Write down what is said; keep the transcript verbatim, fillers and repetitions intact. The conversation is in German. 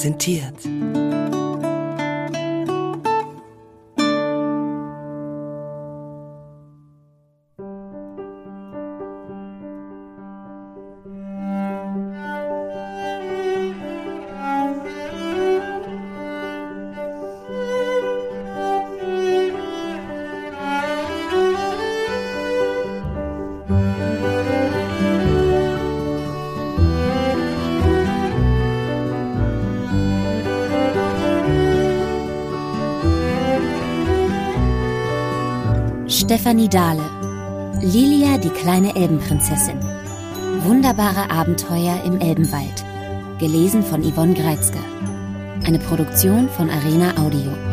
präsentiert. Stefanie Dahle, Lilia, die kleine Elbenprinzessin. Wunderbare Abenteuer im Elbenwald. Gelesen von Yvonne Greizke. Eine Produktion von Arena Audio.